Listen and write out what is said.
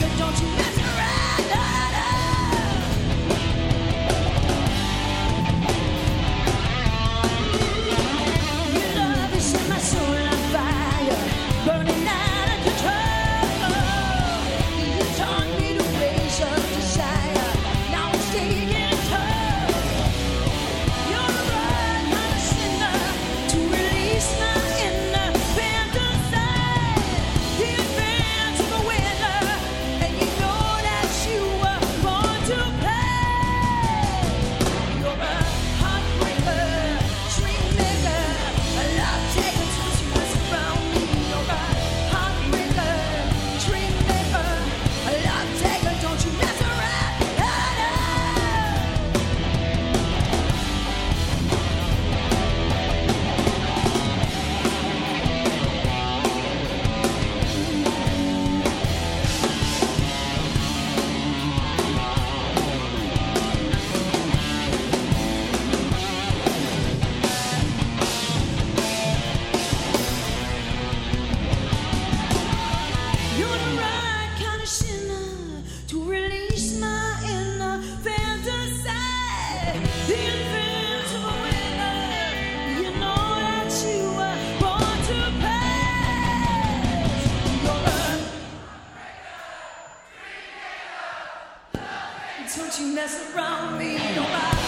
Don't you mess around. Your love has set my soul on fire, burning out of control. You taught me the ways of desire. Now it's taking a toll. You're the right kind of sinner to release my inner fantasy. The advance of a winner, and you know that you were born to play. You're a heartbreaker, dream maker, a love taker, don't you mess around me. You're a heartbreaker, dream maker, a love taker, don't you mess around. You're the right kind of sinner to release my inner fantasy. The invincible winner, you know that you were born to play. You're a don't you mess around me, you're my